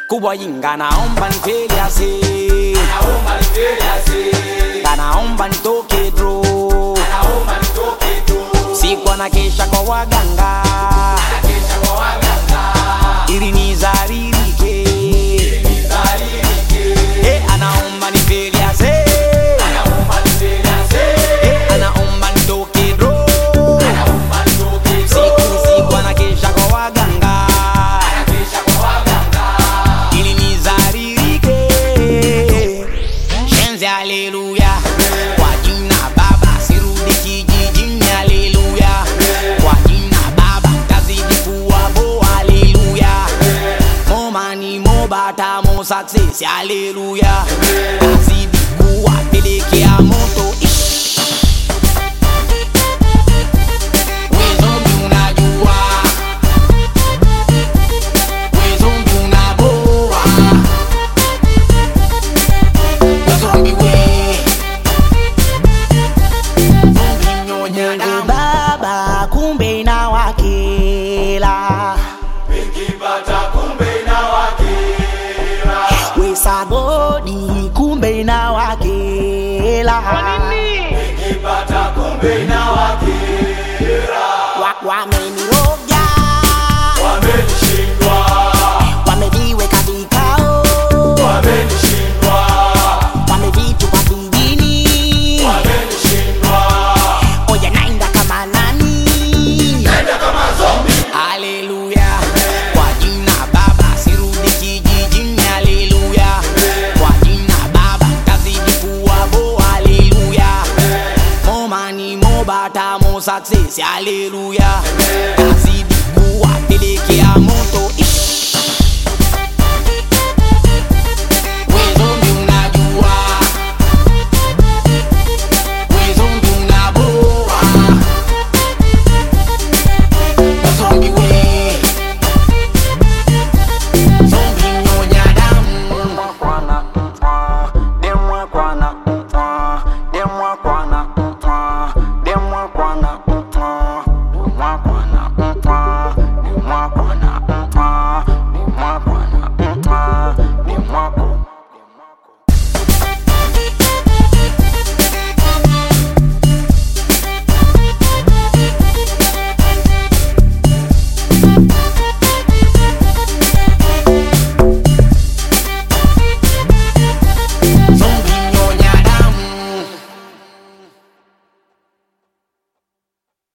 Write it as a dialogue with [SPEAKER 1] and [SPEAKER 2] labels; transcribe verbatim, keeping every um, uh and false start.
[SPEAKER 1] Kubwa yinga naomba nifeli ase,
[SPEAKER 2] naomba nifeli ase,
[SPEAKER 1] naomba nitoke dro,
[SPEAKER 2] naomba nitoke dro.
[SPEAKER 1] Sikuwa na kesha kwa waganga,
[SPEAKER 2] na kesha kwa waganga,
[SPEAKER 1] ili nizaririke,
[SPEAKER 2] ili nizaririke.
[SPEAKER 1] Eh, anaomba nifeli ase,
[SPEAKER 2] anaomba nifeli ase,
[SPEAKER 1] eh, anaomba nitoke dro,
[SPEAKER 2] anaomba nitoke dro.
[SPEAKER 1] Siku sikuwa na kesha kwa waganga,
[SPEAKER 2] na kesha kwa waganga,
[SPEAKER 1] ili nizaririke. Shenzi haleluya, kwa jina Baba sirudi kijijini, haleluya. Kwa jina Baba tazidi kuwa bo, haleluya. More money, more bata, more success, haleluya. Tazidi kuwa pelekea moto, ish. Wezombi unajua, wezombi unaboa, wezombi we, zombi nyonya damu. Baba kumbe na wakela,
[SPEAKER 2] nikipata kumbe na wakera.
[SPEAKER 1] we sagodi kumbe na wakela.
[SPEAKER 2] Nikipata kumbe na wakera.
[SPEAKER 1] Wa- Wameniroga,
[SPEAKER 2] Wamenishindwa,
[SPEAKER 1] wameviweka vikao,
[SPEAKER 2] wamenishindwa,
[SPEAKER 1] wamevitupa vijini.
[SPEAKER 2] wamenishindwa.
[SPEAKER 1] Oya naenda kama nani?
[SPEAKER 2] Nenda kama zombi.
[SPEAKER 1] Haleluya. Kwa jina Baba sirudi kijijini, haleluya. Kwa jina Baba tazidi kuwa bo, haleluya. More money, more bata, more success, haleluya. Tazidi